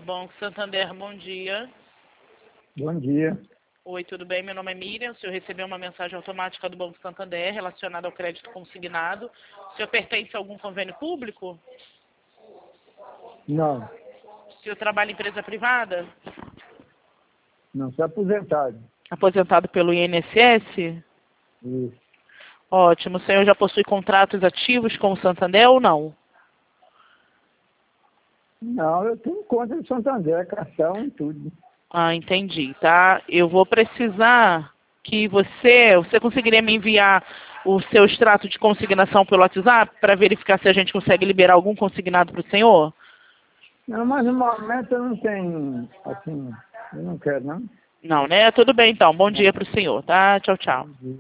Banco Santander, bom dia. Bom dia. Oi, tudo bem? Meu nome é Miriam. O senhor recebeu uma mensagem automática do Banco Santander relacionada ao crédito consignado. O senhor pertence a algum convênio público? Não, O senhor trabalha em empresa privada? não sou aposentado. Aposentado pelo INSS? Isso. Ótimo. O senhor já possui contratos ativos com o Santander ou não? Não, eu tenho conta de Santander, cartão e tudo. Ah, entendi, tá? Eu vou precisar que você conseguiria me enviar o seu extrato de consignação pelo WhatsApp para verificar se a gente consegue liberar algum consignado para o senhor? Não, mas no momento eu não tenho, assim, eu não quero, não. Não, né? Tudo bem, então. Bom dia para o senhor, tá? Tchau, tchau.